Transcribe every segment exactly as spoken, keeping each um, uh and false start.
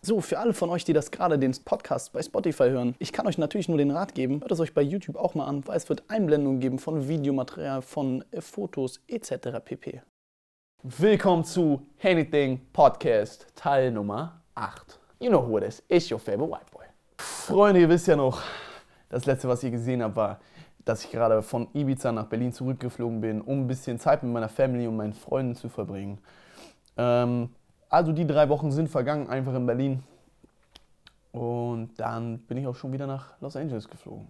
So, für alle von euch, die das gerade den Podcast bei Spotify hören, ich kann euch natürlich nur den Rat geben, hört es euch bei YouTube auch mal an, weil es wird Einblendungen geben von Videomaterial, von äh, Fotos et cetera pp. Willkommen zu Anything Podcast, Teil Nummer acht. You know who it is, it's your favorite white boy. Freunde, ihr wisst ja noch, das letzte, was ihr gesehen habt, war, dass ich gerade von Ibiza nach Berlin zurückgeflogen bin, um ein bisschen Zeit mit meiner Family und meinen Freunden zu verbringen. Ähm, also die drei Wochen sind vergangen, einfach in Berlin. Und dann bin ich auch schon wieder nach Los Angeles geflogen.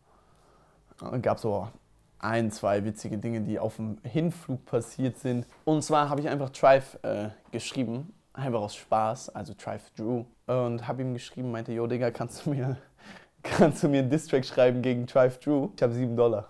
Es gab so ein, zwei witzige Dinge, die auf dem Hinflug passiert sind. Und zwar habe ich einfach Trife äh, geschrieben, einfach aus Spaß, also Trife Drew. Und habe ihm geschrieben, meinte, yo Digga, kannst du mir, kannst du mir einen Distrack schreiben gegen Trife Drew? Ich habe sieben Dollar.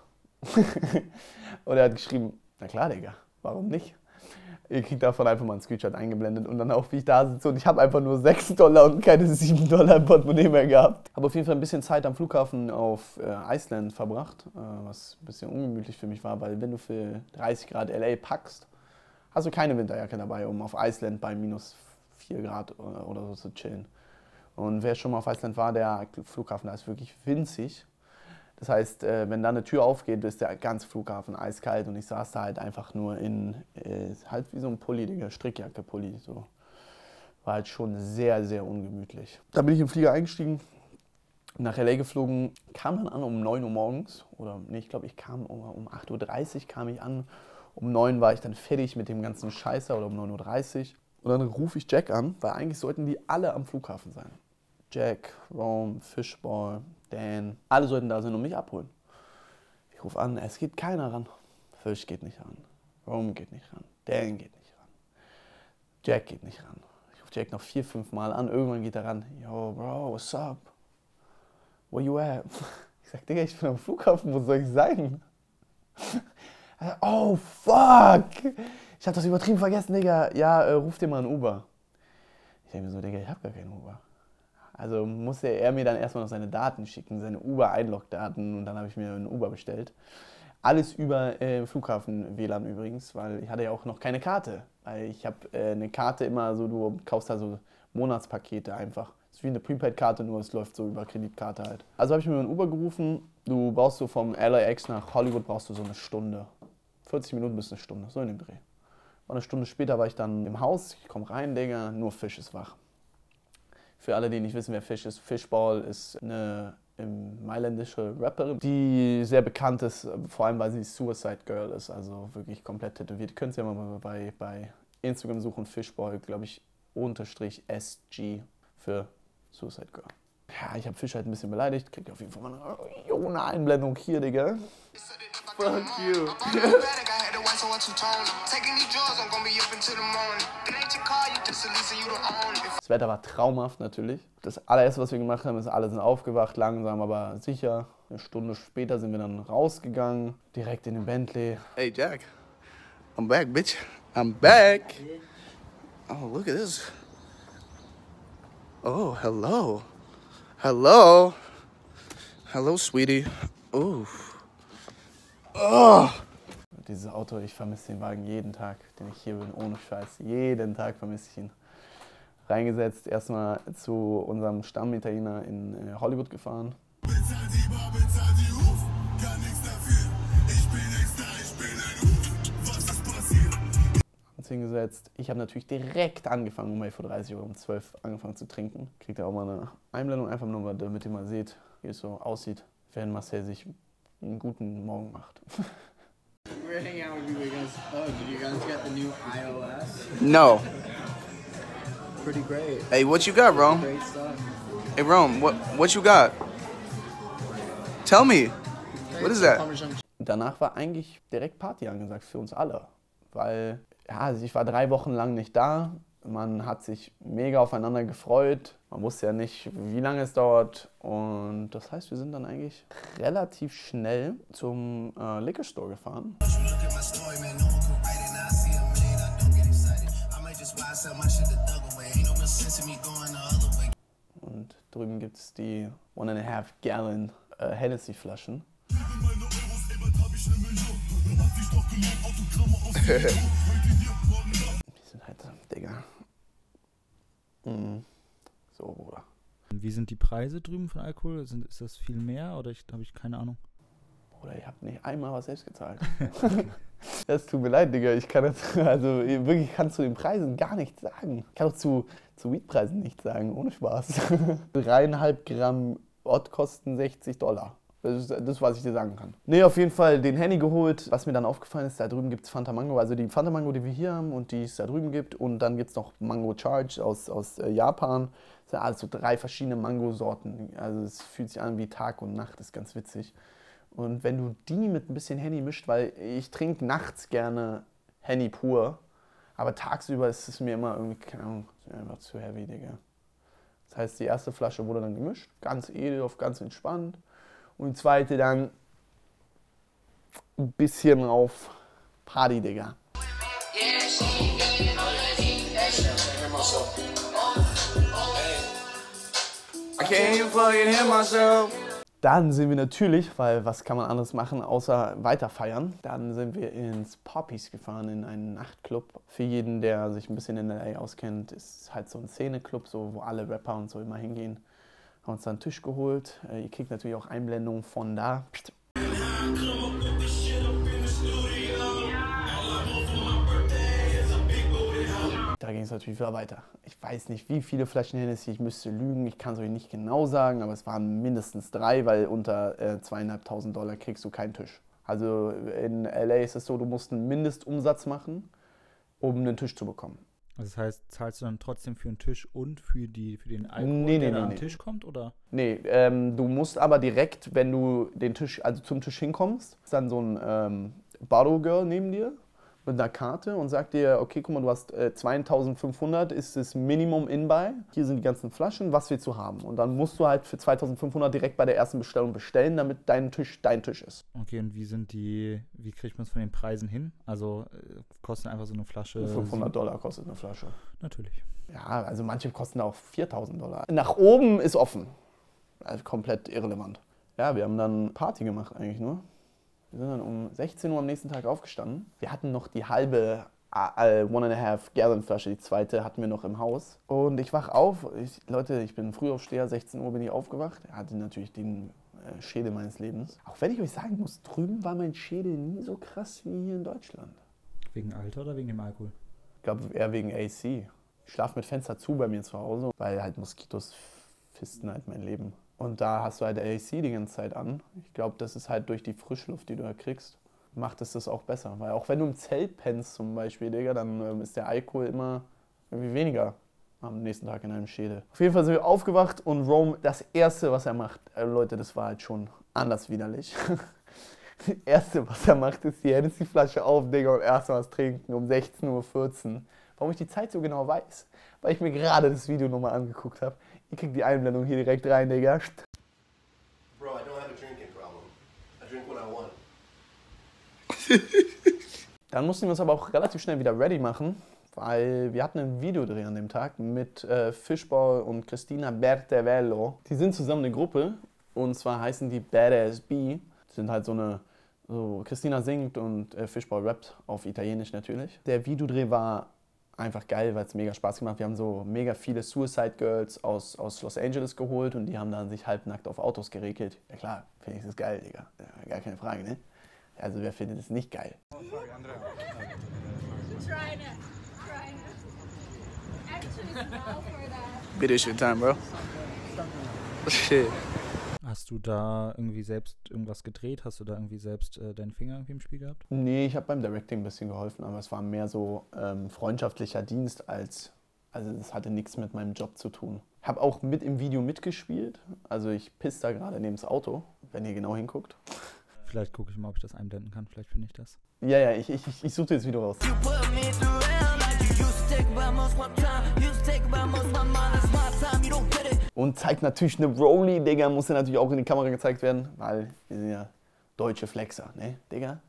Und er hat geschrieben, na klar Digga, warum nicht? Ihr kriegt davon einfach mal einen Screenshot eingeblendet und dann auch, wie ich da sitze und ich habe einfach nur sechs Dollar und keine sieben Dollar im Portemonnaie mehr gehabt. Habe auf jeden Fall ein bisschen Zeit am Flughafen auf äh, Iceland verbracht, äh, was ein bisschen ungemütlich für mich war, weil wenn du für dreißig Grad L A packst, hast du keine Winterjacke dabei, um auf Iceland bei minus vier Grad oder, oder so zu chillen. Und wer schon mal auf Iceland war, der Flughafen da ist wirklich winzig. Das heißt, wenn da eine Tür aufgeht, ist der ganze Flughafen eiskalt und ich saß da halt einfach nur in, äh, halt wie so ein Pulli, Digga, Strickjacke-Pulli, so. War halt schon sehr, sehr ungemütlich. Da bin ich im Flieger eingestiegen, nach L A geflogen, kam dann an um neun Uhr morgens, oder nee, ich glaube, ich kam um, um acht Uhr dreißig kam ich an, um neun war ich dann fertig mit dem ganzen Scheißer oder um neun Uhr dreißig. Und dann rufe ich Jack an, weil eigentlich sollten die alle am Flughafen sein. Jack, Rome, Fishball, Dan, alle sollten da sein und mich abholen. Ich rufe an, es geht keiner ran. Fish geht nicht ran, Rome geht nicht ran, Dan geht nicht ran, Jack geht nicht ran. Ich rufe Jack noch vier, fünf Mal an, irgendwann geht er ran. Yo, Bro, what's up? Where you at? Ich sag, Digga, ich bin am Flughafen, wo soll ich sein? Oh, fuck! Ich hab das übertrieben vergessen, Digga. Ja, äh, ruf dir mal ein Uber. Ich denke mir so, Digga, ich hab gar keinen Uber. Also musste er mir dann erstmal noch seine Daten schicken, seine Uber-Einlog-Daten und dann habe ich mir einen Uber bestellt. Alles über äh, Flughafen-W L A N übrigens, weil ich hatte ja auch noch keine Karte. Weil ich habe äh, eine Karte immer so, du kaufst da so Monatspakete einfach. Das ist wie eine Prepaid-Karte, nur es läuft so über Kreditkarte halt. Also habe ich mir einen Uber gerufen. Du brauchst so vom L A X nach Hollywood brauchst du so eine Stunde. vierzig Minuten bis eine Stunde, so in dem Dreh. Und eine Stunde später war ich dann im Haus. Ich komme rein, Digga, nur Fish ist wach. Für alle, die nicht wissen, wer Fish ist, Fishball ist eine ähm, mailändische Rapperin, die sehr bekannt ist, vor allem weil sie Suicide Girl ist, also wirklich komplett tätowiert. Ihr könnt sie ja mal bei, bei Instagram suchen, Fishball, glaube ich, unterstrich S G für Suicide Girl. Ja, ich habe Fish halt ein bisschen beleidigt, kriegt auf jeden Fall mal eine, eine Einblendung hier, Digga. Fuck you. Das Wetter war traumhaft natürlich. Das allererste, was wir gemacht haben, ist, alle sind aufgewacht, langsam, aber sicher. Eine Stunde später sind wir dann rausgegangen, direkt in den Bentley. Hey Jack, I'm back, bitch. I'm back. Oh, look at this. Oh, hello. Hello. Hello, sweetie. Oh. Oh. Dieses Auto, ich vermisse den Wagen jeden Tag, den ich hier bin, ohne Scheiß. Jeden Tag vermisse ich ihn. Reingesetzt, erstmal zu unserem Stammitaliener in Hollywood gefahren. Uns hingesetzt. Ich habe natürlich direkt angefangen, um elf Uhr dreißig oder um zwölf Uhr angefangen zu trinken. Kriegt ihr auch mal eine Einblendung, einfach nur, damit ihr mal seht, wie es so aussieht, wenn Marcel sich einen guten Morgen macht. We're hanging out with you guys. Oh, did you guys get the new iOS? No. Pretty great. Hey, what you got, Rome? Great stuff. Hey, Rome, what what you got? Tell me. What is that? Parmesan. Danach war eigentlich direkt Party angesagt für uns alle, weil ja, also ich war drei Wochen lang nicht da. Man hat sich mega aufeinander gefreut. Man wusste ja nicht, wie lange es dauert. Und das heißt, wir sind dann eigentlich relativ schnell zum äh, Liquor Store gefahren. Und drüben gibt es die one and a half Gallon äh, Hennessy Flaschen. Die sind halt, Digga. Mm. So, Bruder. Wie sind die Preise drüben von Alkohol? Sind, ist das viel mehr oder ich, habe ich keine Ahnung? Bruder, ich hab nicht einmal was selbst gezahlt. Das tut mir leid, Digga. Ich kann das, also wirklich kannst du den Preisen gar nichts sagen. Ich kann auch zu, zu Weedpreisen nichts sagen, ohne Spaß. Dreieinhalb Gramm Ott kosten sechzig Dollar. Das ist das, was ich dir sagen kann. Nee, auf jeden Fall den Henny geholt. Was mir dann aufgefallen ist, da drüben gibt es Fanta Mango. Also die Fanta Mango, die wir hier haben und die es da drüben gibt. Und dann gibt es noch Mango Charge aus, aus äh, Japan. Das sind alles so drei verschiedene Mango-Sorten. Also es fühlt sich an wie Tag und Nacht. Das ist ganz witzig. Und wenn du die mit ein bisschen Henny mischt, weil ich trinke nachts gerne Henny pur. Aber tagsüber ist es mir immer irgendwie, keine Ahnung, einfach zu heavy, Digga. Das heißt, die erste Flasche wurde dann gemischt. Ganz edel auf ganz entspannt. Und die zweite dann ein bisschen auf Party, Digga. Dann sind wir natürlich, weil was kann man anderes machen, außer weiter feiern. Dann sind wir ins Poppies gefahren, in einen Nachtclub. Für jeden, der sich ein bisschen in L A auskennt, ist halt so ein Szeneclub, so, wo alle Rapper und so immer hingehen. Haben uns dann einen Tisch geholt. Ihr kriegt natürlich auch Einblendungen von da. Da ging es natürlich wieder weiter. Ich weiß nicht, wie viele Flaschen Hennessy, ich müsste lügen. Ich kann es euch nicht genau sagen, aber es waren mindestens drei, weil unter äh, zweieinhalbtausend Dollar kriegst du keinen Tisch. Also in L A ist es so, du musst einen Mindestumsatz machen, um einen Tisch zu bekommen. Das heißt, zahlst du dann trotzdem für einen Tisch und für, die, für den Alkohol, nee, nee, der nee, da am nee. Tisch kommt, oder? Nee, ähm, du musst aber direkt, wenn du den Tisch, also zum Tisch hinkommst, ist dann so ein ähm, Bottle Girl neben dir mit einer Karte und sagt dir, okay, guck mal, du hast äh, zweitausendfünfhundert ist das Minimum in-buy. Hier sind die ganzen Flaschen, was willst du haben? Und dann musst du halt für zweitausendfünfhundert direkt bei der ersten Bestellung bestellen, damit dein Tisch dein Tisch ist. Okay, und wie sind die, wie kriegt man es von den Preisen hin? Also äh, kostet einfach so eine Flasche? fünfhundert Dollar kostet eine Flasche. Natürlich. Ja, also manche kosten auch viertausend Dollar. Nach oben ist offen. Also komplett irrelevant. Ja, wir haben dann Party gemacht eigentlich nur. Wir sind dann um sechzehn Uhr am nächsten Tag aufgestanden. Wir hatten noch die halbe uh, One and a Half Gallon Flasche, die zweite hatten wir noch im Haus. Und ich wach auf, ich, Leute, ich bin ein Frühaufsteher, sechzehn Uhr bin ich aufgewacht. Er hatte natürlich den äh, Schädel meines Lebens. Auch wenn ich euch sagen muss, drüben war mein Schädel nie so krass wie hier in Deutschland. Wegen Alter oder wegen dem Alkohol? Ich glaube eher wegen A C. Ich schlafe mit Fenster zu bei mir zu Hause, weil halt Moskitos fisten halt mein Leben. Und da hast du halt A C die ganze Zeit an. Ich glaube, das ist halt durch die Frischluft, die du da kriegst, macht es das auch besser. Weil auch wenn du im Zelt pennst zum Beispiel, Digga, dann ähm, ist der Alkohol immer irgendwie weniger am nächsten Tag in einem Schädel. Auf jeden Fall sind wir aufgewacht und Rome, das Erste, was er macht, äh, Leute, das war halt schon anders widerlich. Das Erste, was er macht, ist die Hennessy-Flasche auf, Digga, und erst mal was trinken um sechzehn Uhr vierzehn. Warum ich die Zeit so genau weiß? Weil ich mir gerade das Video nochmal angeguckt habe. Ihr kriegt die Einblendung hier direkt rein, Digga. Bro, I don't have a drinking problem. I drink when I want. Dann mussten wir uns aber auch relativ schnell wieder ready machen, weil wir hatten ein Videodreh an dem Tag mit äh, Fishball und Christina Bertevello. Die sind zusammen eine Gruppe und zwar heißen die Badass B. Die sind halt so eine, so Christina singt und äh, Fishball rappt auf Italienisch natürlich. Der Videodreh war einfach geil, weil es mega Spaß gemacht hat. Wir haben so mega viele Suicide Girls aus, aus Los Angeles geholt und die haben dann sich halbnackt auf Autos geregelt. Ja klar, finde ich das geil, Digga. Ja, gar keine Frage, ne? Also wer findet es nicht geil? Trying it. Trying it. Actually, small for that. Video shoot time, bro. Shit. Hast du da irgendwie selbst irgendwas gedreht? Hast du da irgendwie selbst äh, deinen Finger irgendwie im Spiel gehabt? Nee, ich habe beim Directing ein bisschen geholfen, aber es war mehr so ähm, freundschaftlicher Dienst als, also das hatte nichts mit meinem Job zu tun. Habe auch mit im Video mitgespielt, also ich pisse da gerade neben das Auto, wenn ihr genau hinguckt. Vielleicht gucke ich mal, ob ich das einblenden kann, vielleicht finde ich das. Ja, ja, ich, ich, ich, ich suche dir das Video raus. Und zeigt natürlich eine Rolli, Digga, muss ja natürlich auch in die Kamera gezeigt werden, weil wir sind ja deutsche Flexer, ne, Digga?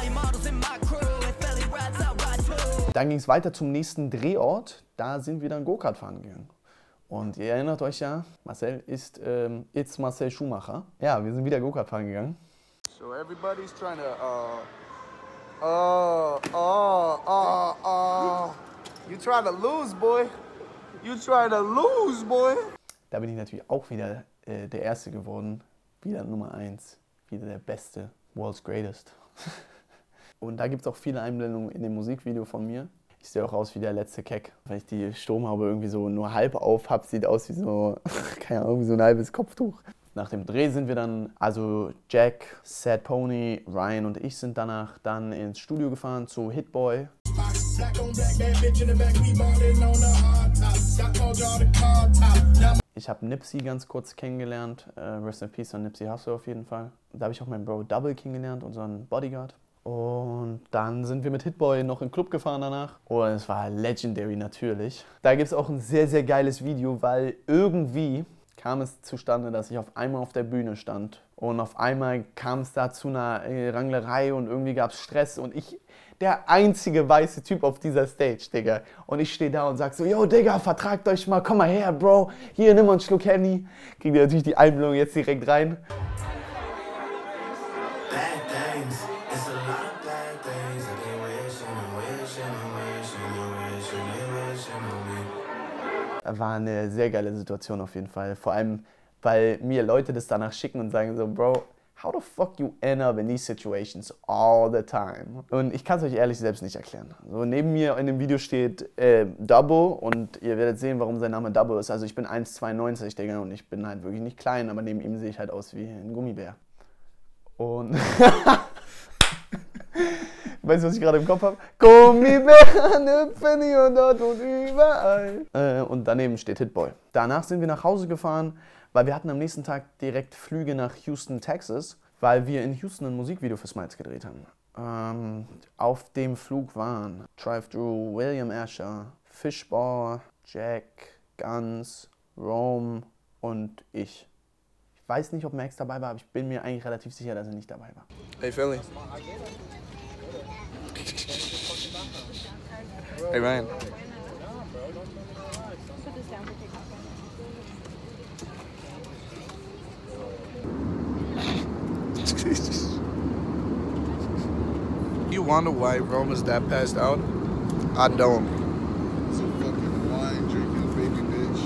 Dann ging es weiter zum nächsten Drehort, da sind wir dann Go-Kart fahren gegangen. Und ihr erinnert euch ja, Marcel ist, ähm, it's Marcel Schumacher. Ja, wir sind wieder Go-Kart fahren gegangen. So everybody's trying to, uh, oh, oh, oh, oh, you trying to lose, boy. You trying to lose, boy. Da bin ich natürlich auch wieder äh, der Erste geworden. Wieder Nummer eins. Wieder der Beste. World's Greatest. Und da gibt es auch viele Einblendungen in dem Musikvideo von mir. Ich sehe auch aus wie der letzte Keck. Weil ich die Sturmhaube irgendwie so nur halb auf habe, sieht aus wie so, keine Ahnung, wie so ein halbes Kopftuch. Nach dem Dreh sind wir dann, also Jack, Sad Pony, Ryan und ich sind danach dann ins Studio gefahren zu Hit Boy. Ich habe Nipsey ganz kurz kennengelernt. Äh, Rest in Peace an Nipsey Hussle auf jeden Fall. Da habe ich auch meinen Bro Double kennengelernt, unseren Bodyguard. Und dann sind wir mit Hit Boy noch in den Club gefahren danach. Und es war legendary natürlich. Da gibt es auch ein sehr, sehr geiles Video, weil irgendwie kam es zustande, dass ich auf einmal auf der Bühne stand. Und auf einmal kam es da zu einer Ranglerei und irgendwie gab es Stress. Und ich, der einzige weiße Typ auf dieser Stage, Digga. Und ich stehe da und sag so, yo, Digga, vertragt euch mal, komm mal her, Bro. Hier, nimm mal einen Schluck Henny. Kriegt ihr natürlich die Einblendung jetzt direkt rein. War eine sehr geile Situation auf jeden Fall. Vor allem, weil mir Leute das danach schicken und sagen so, Bro, how the fuck you end up in these situations all the time? Und ich kann es euch ehrlich selbst nicht erklären. So, neben mir in dem Video steht äh, Dubbo und ihr werdet sehen, warum sein Name Dubbo ist. Also ich bin eins Komma zweiundneunzig, Digga, und ich bin halt wirklich nicht klein, aber neben ihm sehe ich halt aus wie ein Gummibär. Und weißt du, was ich gerade im Kopf habe? Gummibären hüpfen hier und dort und überall. Äh, und daneben steht Hit Boy. Danach sind wir nach Hause gefahren, weil wir hatten am nächsten Tag direkt Flüge nach Houston, Texas, weil wir in Houston ein Musikvideo für Smiles gedreht haben. Ähm, auf dem Flug waren Drive-Thru, William Asher, Fishball, Jack, Guns, Rome und ich. Ich weiß nicht, ob Max dabei war, aber ich bin mir eigentlich relativ sicher, dass er nicht dabei war. Hey, Philly. Hey, Ryan. You wonder why Rome is that passed out? I don't. It's a fucking wine drinking baby bitch.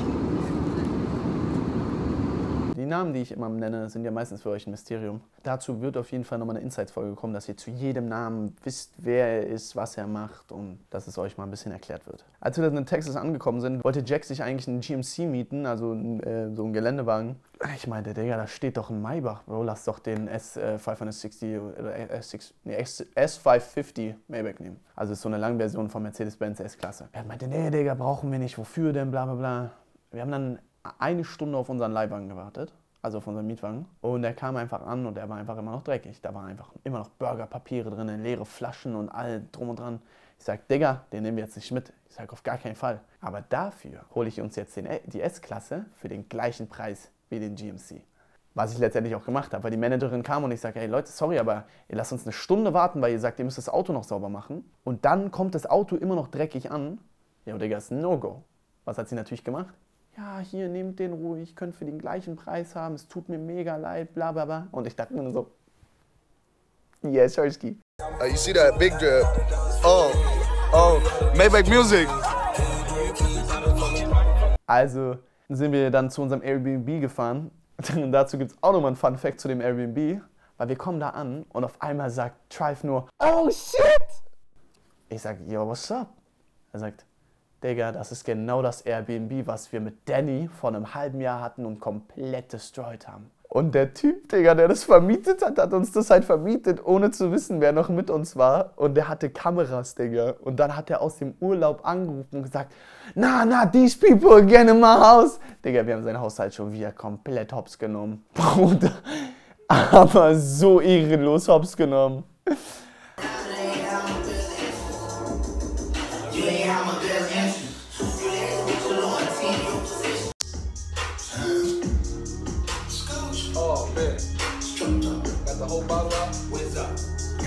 Die Namen, die ich immer nenne, sind ja meistens für euch ein Mysterium. Dazu wird auf jeden Fall nochmal eine Insights-Folge kommen, dass ihr zu jedem Namen wisst, wer er ist, was er macht und dass es euch mal ein bisschen erklärt wird. Als wir dann in Texas angekommen sind, wollte Jack sich eigentlich einen G M C mieten, also äh, so einen Geländewagen. Ich meinte, Digga, da steht doch ein Maybach, Bro, lass doch den S fünfhundertsechzig oder S sechs, nee, S fünfhundertfünfzig Maybach nehmen. Also ist so eine Langversion von Mercedes-Benz S-Klasse. Er meinte, nee, Digga, brauchen wir nicht, wofür denn, bla bla bla. Wir haben dann eine Stunde auf unseren Leihwagen gewartet, also auf unseren Mietwagen. Und er kam einfach an und er war einfach immer noch dreckig. Da waren einfach immer noch Burgerpapiere drin, leere Flaschen und all drum und dran. Ich sag, Digga, den nehmen wir jetzt nicht mit. Ich sag, auf gar keinen Fall. Aber dafür hole ich uns jetzt den, die S-Klasse für den gleichen Preis wie den G M C. Was ich letztendlich auch gemacht habe, weil die Managerin kam und ich sage, hey Leute, sorry, aber ihr lasst uns eine Stunde warten, weil ihr sagt, ihr müsst das Auto noch sauber machen. Und dann kommt das Auto immer noch dreckig an. Ja, Digga, ist ein No-Go. Was hat sie natürlich gemacht? Ja, hier, nehmt den ruhig, könnt für den gleichen Preis haben, es tut mir mega leid, bla bla bla. Und ich dachte mir nur so, yeah, Sharski. Uh, you see that big drip? Oh, oh, Maybach Music. Also sind wir dann zu unserem Airbnb gefahren. Und dazu gibt es auch nochmal einen Fun Fact zu dem Airbnb. Weil wir kommen da an und auf einmal sagt Trife nur, oh shit! Ich sag, yo, what's up? Er sagt, Digga, das ist genau das Airbnb, was wir mit Danny vor einem halben Jahr hatten und komplett destroyed haben. Und der Typ, Digga, der das vermietet hat, hat uns das halt vermietet, ohne zu wissen, wer noch mit uns war. Und der hatte Kameras, Digga. Und dann hat er aus dem Urlaub angerufen und gesagt, na, na, these people again in my house. Digga, wir haben sein Haus halt schon wieder komplett hops genommen. Bruder, aber so ehrenlos hops genommen. Oh man. Got the whole bottle out. What's up?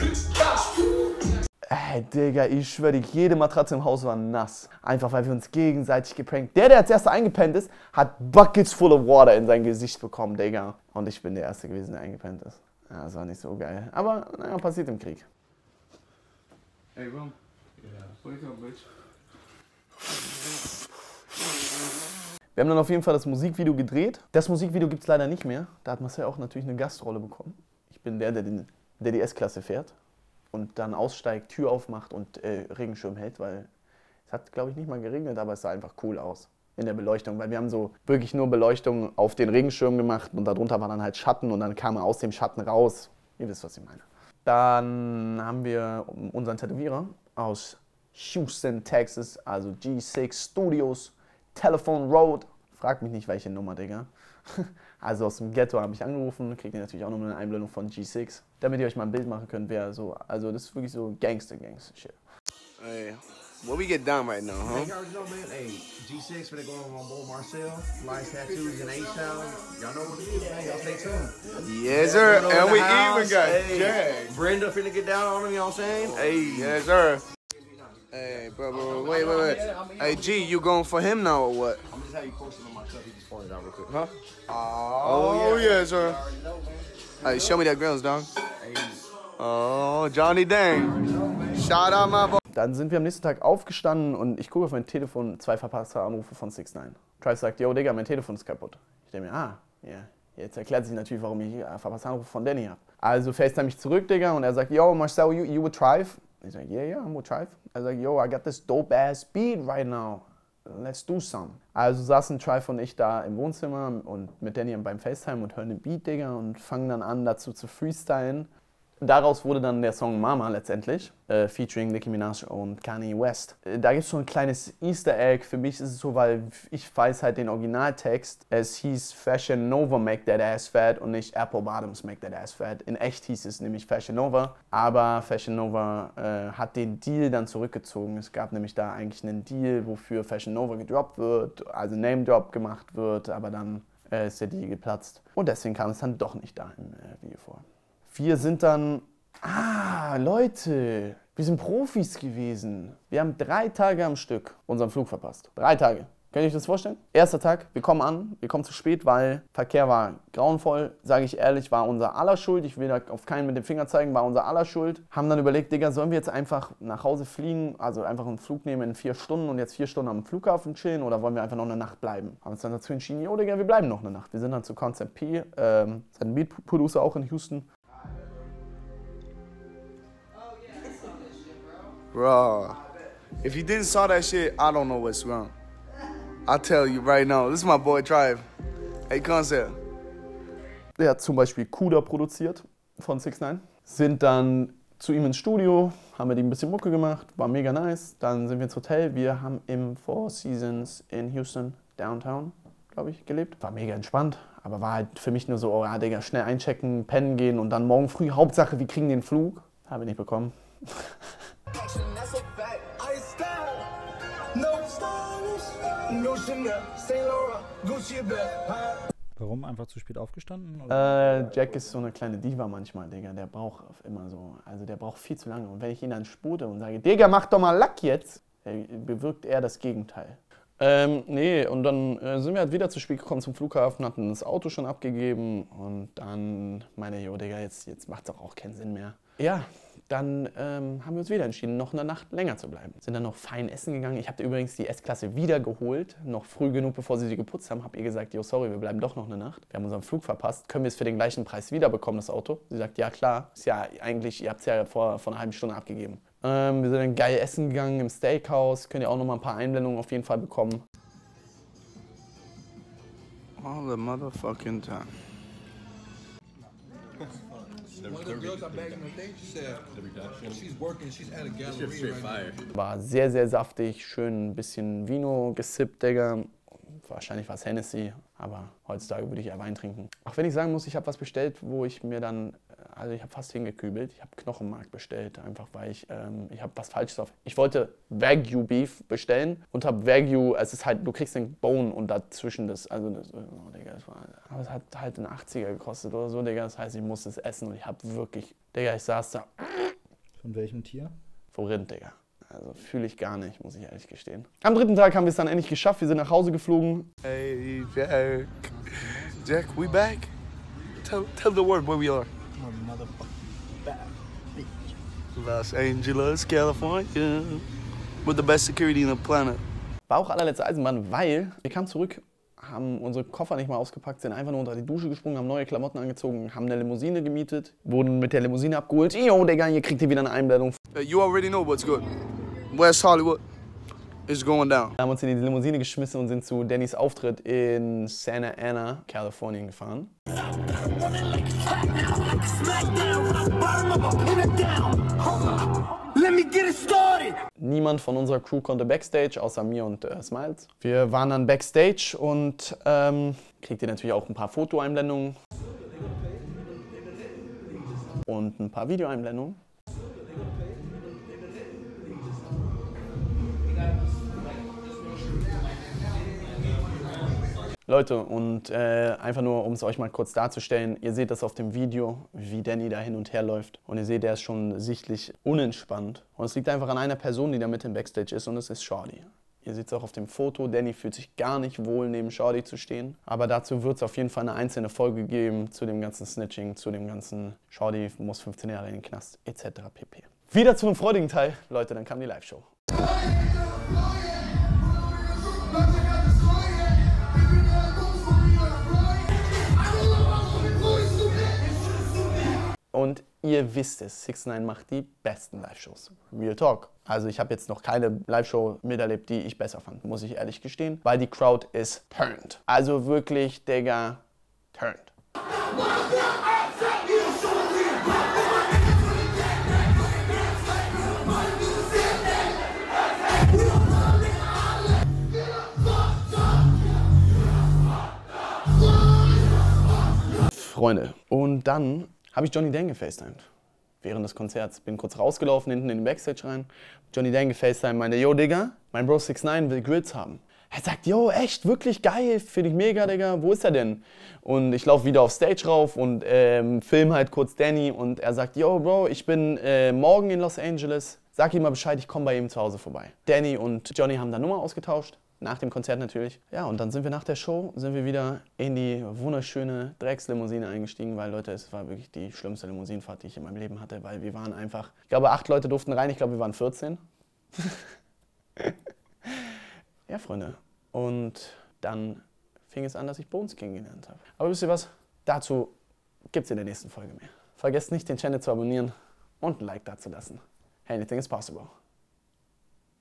Ey, Digga, ich schwöre dir, jede Matratze im Haus war nass. Einfach weil wir uns gegenseitig geprankt. Der, der als erster eingepennt ist, hat Buckets full of water in sein Gesicht bekommen, Digga. Und ich bin der Erste gewesen, der eingepennt ist. Ja, das war nicht so geil. Aber, naja, passiert im Krieg. Hey, Rom. Yeah. Wake up, bitch. Wir haben dann auf jeden Fall das Musikvideo gedreht. Das Musikvideo gibt es leider nicht mehr. Da hat Marcel auch natürlich eine Gastrolle bekommen. Ich bin der, der, den, der die S-Klasse fährt und dann aussteigt, Tür aufmacht und äh, Regenschirm hält, weil es hat, glaube ich, nicht mal geregnet, aber es sah einfach cool aus in der Beleuchtung, weil wir haben so wirklich nur Beleuchtung auf den Regenschirm gemacht und darunter war dann halt Schatten und dann kam er aus dem Schatten raus. Ihr wisst, was ich meine. Dann haben wir unseren Tätowierer aus Houston, Texas, also G six Studios, Telephone Road. Fragt mich nicht, welche Nummer, Digga. Also aus dem Ghetto habe ich angerufen, kriegt ihr natürlich auch noch eine Einblendung von G six, damit ihr euch mal ein Bild machen könnt, wer so, also das ist wirklich so Gangster-Gangster-Shit. Hey, what we get down right now, huh? Hey, you already know, man. Hey, G six finna go on my boy Marcel. Lies tattoos in H-Town. Y'all know what it is, man. Y'all stay tuned. Yes, sir. And we even got hey, Jack. Brenda finna get down on him, you know what I'm saying? Hey, yes, sir. Hey, bro, bro, wait, wait, wait. Hey, G, you going for him now or what? I'm just how you posted on my stuff. He just pointed out real quick. Huh? Oh, yeah, sir. Hey, show me that grills, dog. Oh, Johnny Dang. Shout out my boy. Dann sind wir am nächsten Tag aufgestanden und ich gucke auf mein Telefon, zwei verpasste Anrufe von six nine. Trice sagt, yo Digga, mein Telefon ist kaputt. Ich denke mir, ah, ja, yeah. Jetzt erklärt sich natürlich, warum ich äh, verpasste Anrufe von Danny habe. Also FaceTime mich zurück, Digga, und er sagt, yo Marcel, you, you with Trive? Ich sage, yeah, yeah, I'm with Trive. Er sagt, yo, I got this dope ass beat right now. Let's do some. Also saßen Trive und ich da im Wohnzimmer und mit Danny beim FaceTime und hören den Beat, Digga, und fangen dann an, dazu zu freestylen. Daraus wurde dann der Song Mama letztendlich, äh, featuring Nicki Minaj und Kanye West. Äh, da gibt es so ein kleines Easter Egg. Für mich ist es so, weil ich weiß halt den Originaltext. Es hieß Fashion Nova Make That Ass Fat und nicht Apple Bottoms Make That Ass Fat. In echt hieß es nämlich Fashion Nova, aber Fashion Nova äh, hat den Deal dann zurückgezogen. Es gab nämlich da eigentlich einen Deal, wofür Fashion Nova gedroppt wird, also Name Drop gemacht wird, aber dann äh, ist der Deal geplatzt. Und deswegen kam es dann doch nicht da im äh, Video vor. Wir sind dann, ah, Leute, wir sind Profis gewesen. Wir haben drei Tage am Stück unseren Flug verpasst. Drei Tage. Könnt ihr euch das vorstellen? Erster Tag, wir kommen an, wir kommen zu spät, weil Verkehr war grauenvoll. Sage ich ehrlich, war unser aller Schuld. Ich will da auf keinen mit dem Finger zeigen, war unser aller Schuld. Haben dann überlegt, Digga, sollen wir jetzt einfach nach Hause fliegen, also einfach einen Flug nehmen in vier Stunden und jetzt vier Stunden am Flughafen chillen oder wollen wir einfach noch eine Nacht bleiben? Haben uns dann dazu entschieden, jo, Digga, wir bleiben noch eine Nacht. Wir sind dann zu Concept P, ähm, sein Beat-Producer auch in Houston. Bro, if you didn't saw that shit, I don't know what's wrong. I'll tell you right now. This is my boy Trive. Hey, Concept. Er hat zum Beispiel Kuda produziert von six nine. Sind dann zu ihm ins Studio, haben mit ihm ein bisschen Mucke gemacht, war mega nice. Dann sind wir ins Hotel. Wir haben im Four Seasons in Houston, Downtown, glaube ich, gelebt. War mega entspannt, aber war halt für mich nur so, oh ja, Digga, schnell einchecken, pennen gehen und dann morgen früh, Hauptsache, wir kriegen den Flug. Habe ich nicht bekommen. Warum? Einfach zu spät aufgestanden? Oder? Äh, Jack ist so eine kleine Diva manchmal, Digga. Der braucht immer so, also der braucht viel zu lange. Und wenn ich ihn dann spute und sage, Digga, mach doch mal Lack jetzt, bewirkt er das Gegenteil. Ähm, nee, und dann äh, sind wir halt wieder zu spät gekommen zum Flughafen, hatten das Auto schon abgegeben und dann meine, jo, Digga, jetzt, jetzt macht's doch auch keinen Sinn mehr. Ja, dann ähm, haben wir uns wieder entschieden, noch eine Nacht länger zu bleiben. Sind dann noch fein essen gegangen. Ich habe übrigens die S-Klasse wieder geholt, noch früh genug, bevor sie sie geputzt haben. Hab ihr gesagt, jo, sorry, wir bleiben doch noch eine Nacht. Wir haben unseren Flug verpasst. Können wir es für den gleichen Preis wiederbekommen, das Auto? Sie sagt, ja klar, ist ja eigentlich, ihr habt es ja vor, vor einer halben Stunde abgegeben. Ähm, wir sind dann geil essen gegangen im Steakhouse. Könnt ihr auch noch mal ein paar Einblendungen auf jeden Fall bekommen. All the motherfucking time. War sehr, sehr saftig, schön ein bisschen Vino gesippt, Digga. Wahrscheinlich war es Hennessy, aber heutzutage würde ich eher Wein trinken. Auch wenn ich sagen muss, ich habe was bestellt, wo ich mir dann, also ich habe fast hingekübelt. Ich habe Knochenmark bestellt, einfach weil ich, ähm, ich habe was Falsches auf. Ich wollte Wagyu Beef bestellen und habe Wagyu, es ist halt, du kriegst den Bone und dazwischen das, also das, oh, Digga, das war, aber es hat halt einen achtziger gekostet oder so, Digga. Das heißt, ich musste es essen und ich habe wirklich, Digga, ich saß da. Von welchem Tier? Von Rind, Digga. Also fühle ich gar nicht, muss ich ehrlich gestehen. Am dritten Tag haben wir es dann endlich geschafft. Wir sind nach Hause geflogen. Hey, Jack. Jack, we back? Tell, tell the world where we are. Los Angeles, California. With the best security in the planet. War auch allerletzte Eisenbahn, weil wir kamen zurück haben unsere Koffer nicht mal ausgepackt, sind einfach nur unter die Dusche gesprungen, haben neue Klamotten angezogen, haben eine Limousine gemietet, wurden mit der Limousine abgeholt. Yo, Digga, hier kriegt ihr wieder eine Einblendung. Uh, you already know what's good. West Hollywood is going down. Wir haben uns in die Limousine geschmissen und sind zu Dannys Auftritt in Santa Ana, Kalifornien gefahren. Niemand von unserer Crew konnte Backstage, außer mir und äh, Smiles. Wir waren dann Backstage und ähm, kriegt ihr natürlich auch ein paar Fotoeinblendungen und ein paar Videoeinblendungen. Leute, und äh, einfach nur, um es euch mal kurz darzustellen, ihr seht das auf dem Video, wie Danny da hin und her läuft. Und ihr seht, der ist schon sichtlich unentspannt. Und es liegt einfach an einer Person, die da mit im Backstage ist, und es ist Shorty. Ihr seht es auch auf dem Foto, Danny fühlt sich gar nicht wohl, neben Shorty zu stehen. Aber dazu wird es auf jeden Fall eine einzelne Folge geben, zu dem ganzen Snitching, zu dem ganzen Shorty muss fünfzehn Jahre in den Knast, et cetera pp. Wieder zu einem freudigen Teil. Leute, dann kam die Live-Show. Und ihr wisst es, six ix neun macht die besten Live-Shows. Real Talk. Also ich habe jetzt noch keine Live-Show miterlebt, die ich besser fand, muss ich ehrlich gestehen. Weil die Crowd ist turned. Also wirklich, Digga, turned. Freunde, und dann habe ich Johnny Dang gefacetimed während des Konzerts. Bin kurz rausgelaufen, hinten in den Backstage rein. Johnny Dang gefacetimed, meinte, yo, Digga, mein Bro six ix neun will Grills haben. Er sagt, yo, echt, wirklich geil, finde ich mega, Digga, wo ist er denn? Und ich laufe wieder auf Stage rauf und ähm, film halt kurz Danny und er sagt, yo, Bro, ich bin äh, morgen in Los Angeles, sag ihm mal Bescheid, ich komme bei ihm zu Hause vorbei. Danny und Johnny haben da Nummer ausgetauscht. Nach dem Konzert natürlich. Ja, und dann sind wir nach der Show, sind wir wieder in die wunderschöne Dreckslimousine eingestiegen, weil, Leute, es war wirklich die schlimmste Limousinenfahrt, die ich in meinem Leben hatte, weil wir waren einfach, ich glaube, acht Leute durften rein, ich glaube, wir waren vierzehn. Ja, Freunde. Und dann fing es an, dass ich Bones kennengelernt habe. Aber wisst ihr was? Dazu gibt es in der nächsten Folge mehr. Vergesst nicht, den Channel zu abonnieren und ein Like dazulassen. Anything is possible.